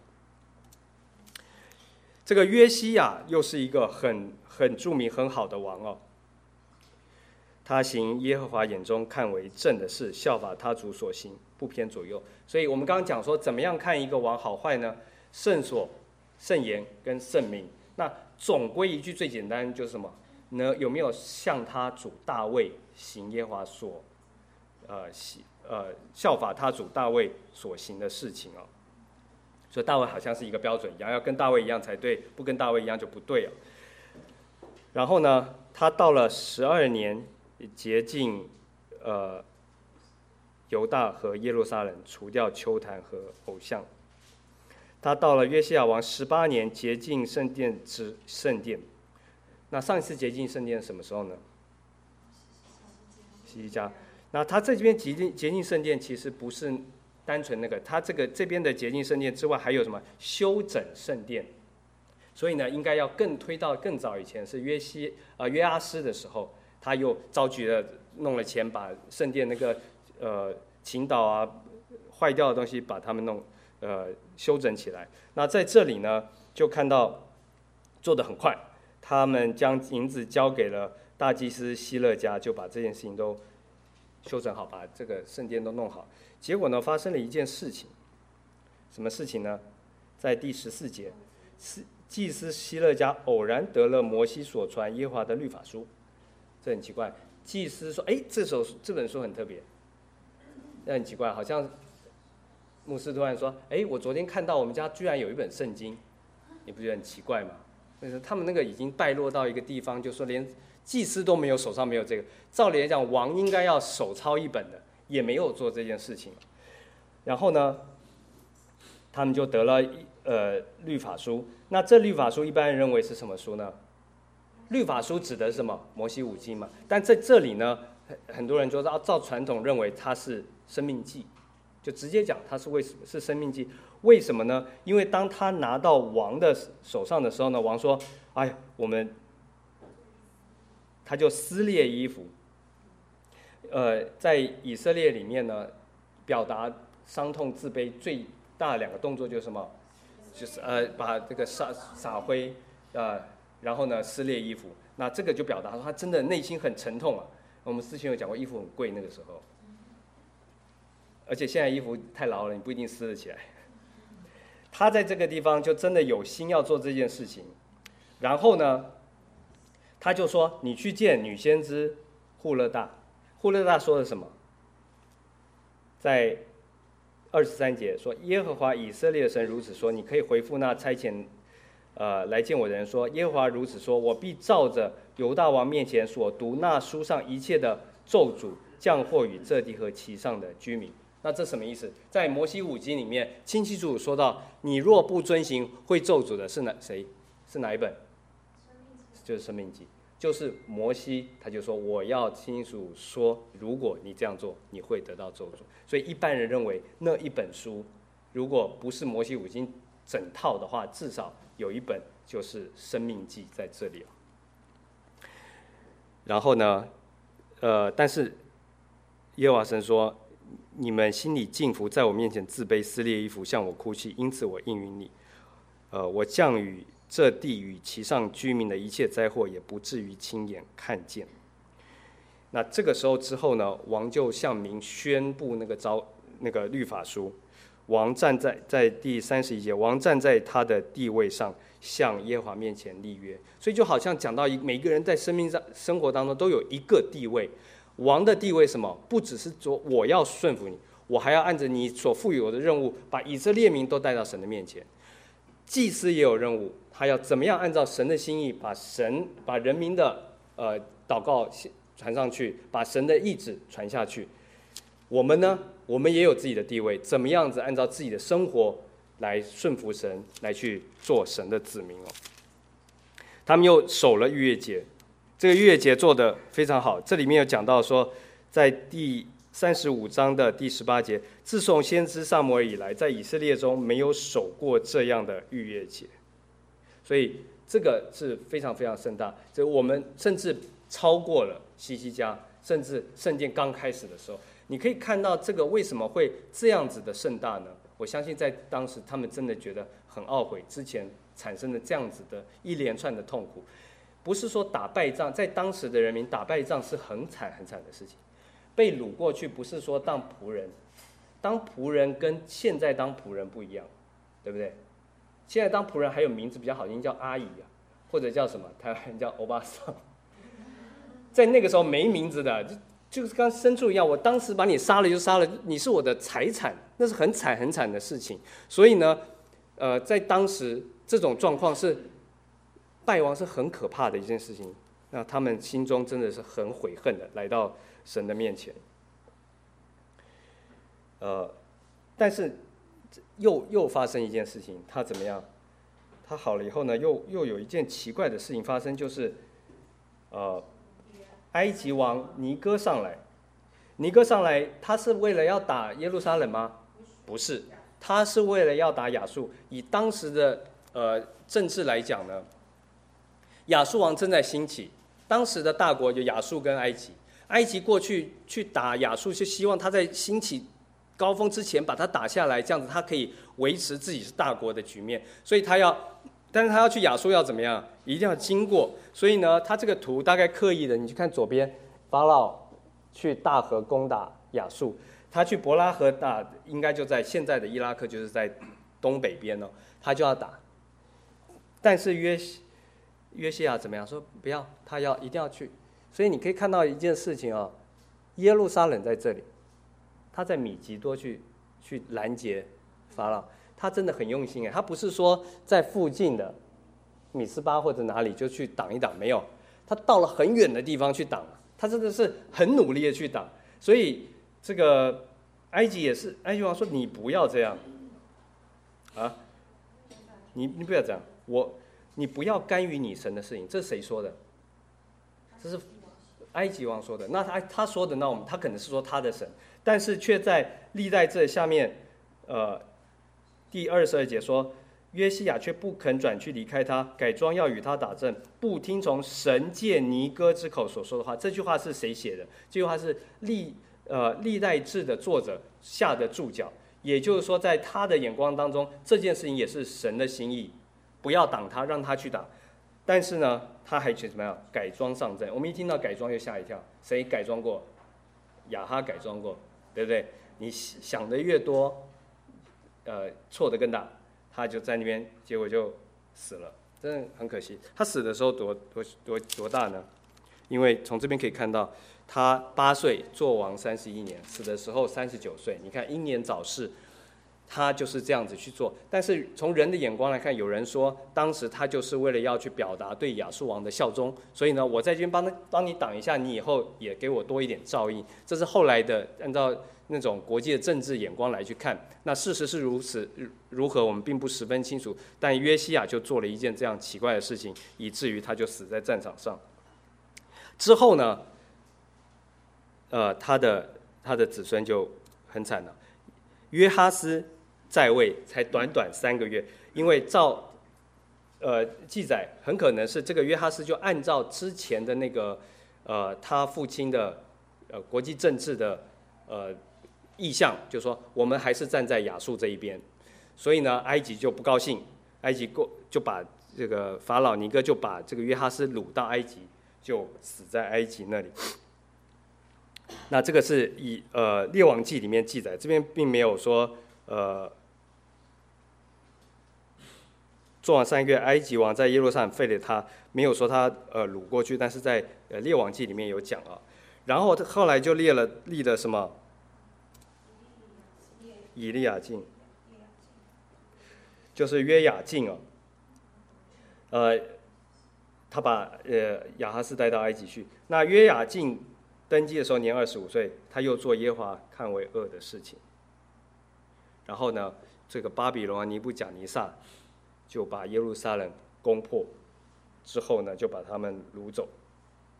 这个约西亚又是一个很著名很好的王哦。他行耶和华眼中看为正的事，效法他主所行，不偏左右。所以我们刚刚讲说，怎么样看一个王好坏呢？圣所、圣言跟圣名。那总归一句最简单就是什么呢？有没有像他主大卫行耶和华所效法他主大卫所行的事情哦？所以大卫好像是一个标准一样，要跟大卫一样才对，不跟大卫一样就不对了。然后呢，他到了12年，洁净犹大和耶路撒冷，除掉丘坛和偶像。他到了约西亚王18年，洁净圣殿之圣殿。那上一次洁净圣殿什么时候呢？希西家。那他这边洁净圣殿其实不是单纯那个，他这边的洁净圣殿之外，还有什么修整圣殿？所以呢，应该要推到更早以前，是约阿施的时候，他又召集了弄了钱，把圣殿那个倾倒啊坏掉的东西，把它们修整起来。那在这里呢，就看到做得很快，他们将银子交给了大祭司希勒家，就把这件事情都修整好，把这个圣殿都弄好。结果呢，发生了一件事情，什么事情呢？在第14节，祭司希勒家偶然得了摩西所传耶和华的律法书。这很奇怪，祭司说：“哎，这本书很特别。”那很奇怪，好像牧师突然说：“哎，我昨天看到我们家居然有一本圣经，你不觉得很奇怪吗？”他们那个已经败落到一个地方，就说连祭司都没有，手上没有这个。照理来讲，王应该要手抄一本的，也没有做这件事情。然后呢，他们就得了律法书。那这律法书一般人认为是什么书呢？律法书指的是什么？摩西五经嘛。但在这里呢，很多人就照传统认为它是生命记，就直接讲它是生命记。为什么呢？因为当他拿到王的手上的时候呢，王说：“哎呀，他就撕裂衣服。”在以色列里面呢，表达伤痛自卑最大2个动作就是什么？就是把这个撒灰然后呢撕裂衣服。那这个就表达说他真的内心很沉痛啊。我们之前有讲过，衣服很贵那个时候，而且现在衣服太牢了，你不一定撕得起来。他在这个地方就真的有心要做这件事情，然后呢，他就说：“你去见女先知户勒大。”户勒大说了什么？在23节说：“耶和华以色列神如此说，你可以回复那差遣来见我的人说：耶和华如此说，我必照着犹大王面前所读那书上一切的咒诅，降祸与这地和其上的居民。”那这什么意思？在摩西五经里面清清楚楚说到，你若不遵行会咒诅的是谁？是哪一本？就是生命记。就是摩西他就说，我要清楚说，如果你这样做，你会得到咒诅。所以一般人认为那一本书如果不是摩西五经整套的话，至少有一本就是生命记在这里。然后呢但是耶和华神说，你们心里敬服，在我面前自卑，撕裂衣服，向我哭泣，因此我应允你。我降雨这地与其上居民的一切灾祸，也不至于亲眼看见。那这个时候之后呢，王就向民宣布那个律法书。王站在第31节，王站在他的地位上，向耶和华面前立约。所以就好像讲到每一个人在生活当中都有一个地位。王的地位什么？不只是说我要顺服你，我还要按着你所赋予我的任务，把以色列民都带到神的面前。祭司也有任务，他要怎么样按照神的心意，把人民的祷告传上去，把神的意志传下去。我们呢，我们也有自己的地位，怎么样子按照自己的生活来顺服神，来去做神的子民哦。他们又守了逾越节， 这个逾越节做得非常好。这里面有讲到说，在第35章的第18节，自从先知撒母耳以来，在以色列中没有守过这样的逾越节，所以这个是非常非常盛大。这我们甚至超过了希西家，甚至圣殿刚开始的时候，你可以看到这个为什么会这样子的盛大呢？我相信在当时他们真的觉得很懊悔，之前产生的这样子的一连串的痛苦。不是说打败仗，在当时的人民打败仗是很惨很惨的事情。被掳过去不是说当仆人，当仆人跟现在当仆人不一样，对不对？现在当仆人还有名字比较好听，叫阿姨啊，或者叫什么？台湾人叫欧巴桑。在那个时候没名字的，就是跟牲畜一样，我当时把你杀了就杀了，你是我的财产，那是很惨很惨的事情。所以呢，在当时这种状况是。败亡是很可怕的一件事情，那他们心中真的是很悔恨的来到神的面前。但是又发生一件事情，他怎么样？他好了以后呢，又有一件奇怪的事情发生，就是埃及王尼哥上来，尼哥上来，他是为了要打耶路撒冷吗？不是，他是为了要打亚述。以当时的政治来讲呢，亚述王正在兴起，当时的大国有亚述跟埃及。埃及过去打亚述，是希望他在兴起高峰之前把他打下来，这样子他可以维持自己是大国的局面。所以但是他要去亚述要怎么样？一定要经过。所以呢，他这个图大概刻意的，你去看左边，法老去大河攻打亚述，他去伯拉河打，应该就在现在的伊拉克，就是在东北边哦，他就要打。但是约西亚怎么样？说不要，他一定要去。所以你可以看到一件事情啊，耶路撒冷在这里，他在米吉多去拦截法老，他真的很用心哎，他不是说在附近的米斯巴或者哪里就去挡一挡，没有，他到了很远的地方去挡，他真的是很努力的去挡。所以这个埃及也是，埃及王说你不要这样啊，你不要这样，你不要干预你神的事情，这是谁说的？这是埃及王说的。那他说的，那他可能是说他的神，但是却在历代志下面，第22节说，约西亚却不肯转去离开他，改装要与他打阵，不听从神借尼哥之口所说的话。这句话是谁写的？这句话是历代志的作者下的注脚，也就是说，在他的眼光当中，这件事情也是神的心意。不要挡他，让他去打。但是呢，他还怎么样？改装上阵。我们一听到改装就吓一跳，谁改装过？亚哈改装过，对不对？你想的越多，错的更大。他就在那边，结果就死了，真的很可惜。他死的时候多大呢？因为从这边可以看到，他8岁做王31年，死的时候39岁。你看英年早逝。他就是这样子去做，但是从人的眼光来看，有人说当时他就是为了要去表达对亚述王的效忠，所以呢，我在这边帮你挡一下，你以后也给我多一点照应。这是后来的按照那种国际的政治眼光来去看，那事实是如何我们并不十分清楚。但约西亚就做了一件这样奇怪的事情，以至于他就死在战场上。之后呢，他的子孙就很惨了，约哈斯在位才短短3个月，因为照记载，很可能是这个约哈斯就按照之前的那个他父亲的国际政治的意向，就说我们还是站在亚述这一边，所以呢，埃及就不高兴，埃及就把这个法老尼哥就把这个约哈斯掳到埃及，就死在埃及那里。那这个是以列王记里面记载，这边并没有说做完3个月，埃及王在耶路撒冷废了他，没有说他掳过去，但是在列王记里面有讲啊。然后后来就立了什么？以利亚敬，就是约雅敬哦。他把亚哈斯带到埃及去。那约雅敬登基的时候年25岁，他又做耶和华看为恶的事情。然后呢，这个巴比伦尼布甲尼撒就把耶路撒冷攻破，之后呢就把他们掳走。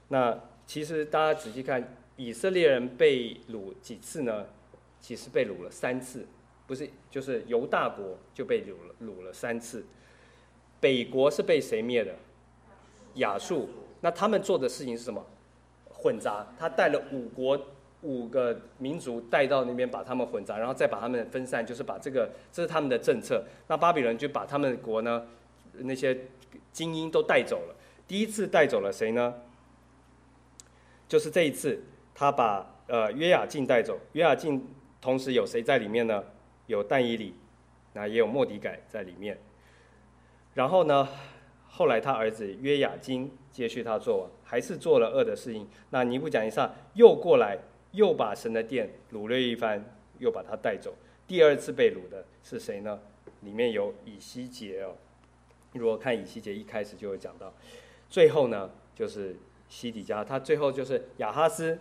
那其实大家仔细看，以色列人被掳几次呢？其实被掳了3次，不是就是犹大国就被掳了3次。北国是被谁灭的？亚述。那他们做的事情是什么？混杂，他带了5个民族带到那边，把他们混杂，然后再把他们分散，就是把这是他们的政策。那巴比伦就把他们的国呢，那些精英都带走了。第一次带走了谁呢？就是这一次，他把约雅敬带走。约雅敬同时有谁在里面呢？有但以理，那也有末底改在里面。然后呢，后来他儿子约雅斤接续他做王，还是做了恶的事情。那尼布甲尼撒又过来，又把神的殿掳掠一番，又把他带走。第2次被掳的是谁呢？里面有以西结哦。如果看以西结一开始就有讲到，最后呢就是西底家，他最后就是亚哈斯、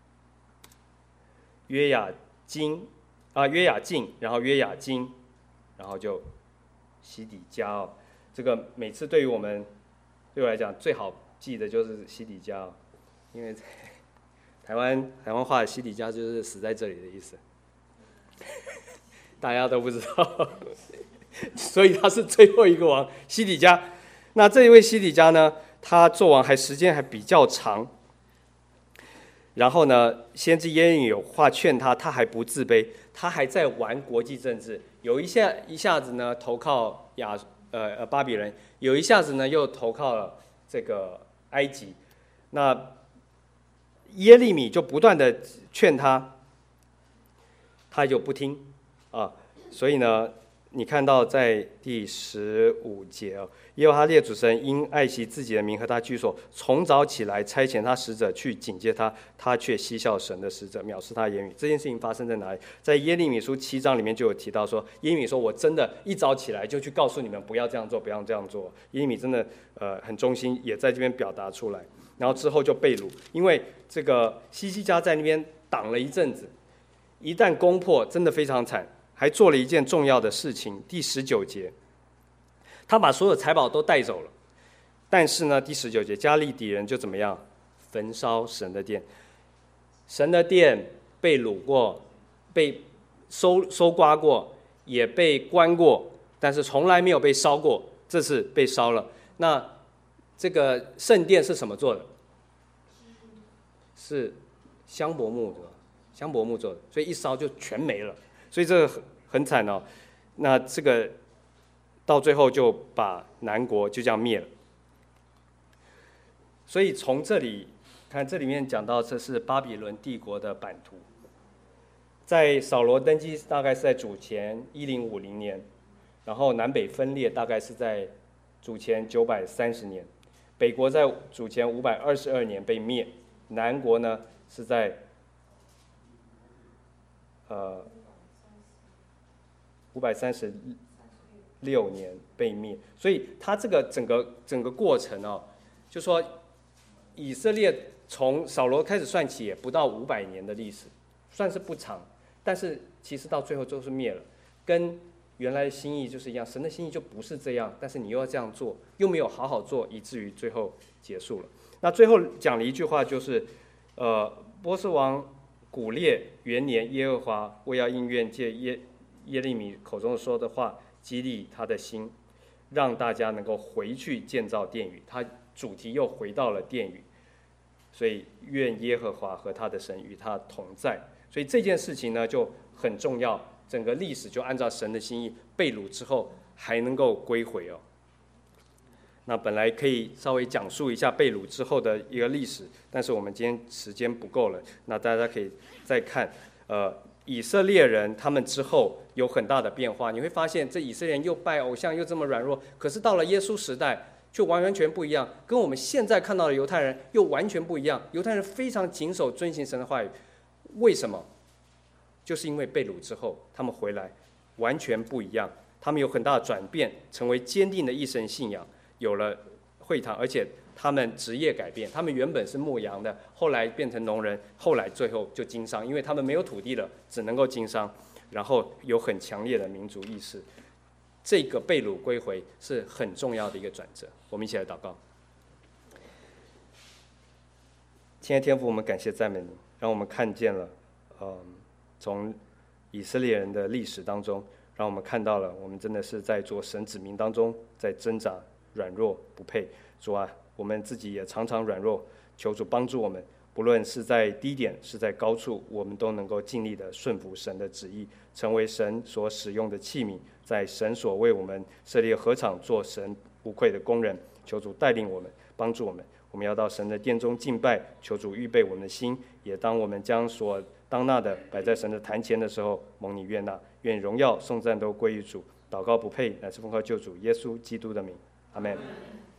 约雅敬，然后约雅斤，然后就西底家哦。这个每次对我来讲最好记的就是西底家哦，因为台湾话的西底家就是死在这里的意思，大家都不知道，所以他是最后一个王西底家。那这一位西底家呢，他做王时间还比较长。然后呢，先知耶利米有话劝他，他还不自卑，他还在玩国际政治，有一下子呢投靠巴比伦，有一下子呢又投靠了这个埃及。那耶利米就不断的劝他，他就不听啊。所以呢，你看到在第15节哦，耶和华列祖神因爱惜自己的名和他居所，从早起来差遣他使者去警戒他，他却嬉笑神的使者，藐视他的言语。这件事情发生在哪里？在耶利米书7章里面就有提到说，耶利米说：“我真的一早起来就去告诉你们不要这样做，不要这样做。”耶利米真的很忠心，也在这边表达出来。然后之后就被掳，因为这个西西家在那边挡了一阵子，一旦攻破，真的非常惨。还做了一件重要的事情，第19节，他把所有财宝都带走了，但是呢，第19节，加利底人就怎么样？焚烧神的殿，神的殿被掳过，被收刮过，也被关过，但是从来没有被烧过，这次被烧了。那这个圣殿是什么做的？是香柏木做的，所以一烧就全没了。所以这个很惨哦。那这个到最后就把南国就这样灭了。所以从这里看，这里面讲到这是巴比伦帝国的版图。在扫罗登基大概是在主前1050年，然后南北分裂大概是在主前930年，北国在主前522年被灭，南国呢是在536年被灭。所以它这个整个过程哦，就说以色列从扫罗开始算起也不到500年的历史，算是不长，但是其实到最后就是灭了，跟原来的心意就是一样，神的心意就不是这样，但是你又要这样做，又没有好好做，以至于最后结束了。那最后讲了一句话，就是波斯王古列元年，耶和华为要应愿借耶利米口中说的话，激励他的心，让大家能够回去建造殿宇。他主题又回到了殿宇，所以愿耶和华和他的神与他同在。所以这件事情呢就很重要，整个历史就按照神的心意，被掳之后还能够归回哦。那本来可以稍微讲述一下被掳之后的一个历史，但是我们今天时间不够了，那大家可以再看以色列人他们之后有很大的变化。你会发现这以色列人又拜偶像又这么软弱，可是到了耶稣时代却完全不一样，跟我们现在看到的犹太人又完全不一样。犹太人非常谨守遵行神的话语，为什么？就是因为被掳之后他们回来完全不一样，他们有很大的转变，成为坚定的一神信仰，有了会堂，而且他们职业改变，他们原本是牧羊的，后来变成农人，后来最后就经商，因为他们没有土地了，只能够经商，然后有很强烈的民族意识。这个被掳归回是很重要的一个转折。我们一起来祷告。 亲爱的天父，我们感谢赞美你，让我们看见了，从以色列人的历史当中，让我们看到了我们真的是在做神子民当中，在挣扎、软弱、不配。主啊，我们自己也常常软弱，求主帮助我们，不论是在低点是在高处，我们都能够尽力的顺服神的旨意，成为神所使用的器皿，在神所为我们设立禾场做神无愧的工人。求主带领我们，帮助我们。我们要到神的殿中敬拜，求主预备我们的心，也当我们将所当纳的摆在神的坛前的时候，蒙你悦纳。愿荣耀颂赞都归于主。祷告不配，乃是奉靠救主耶稣基督的名，阿们。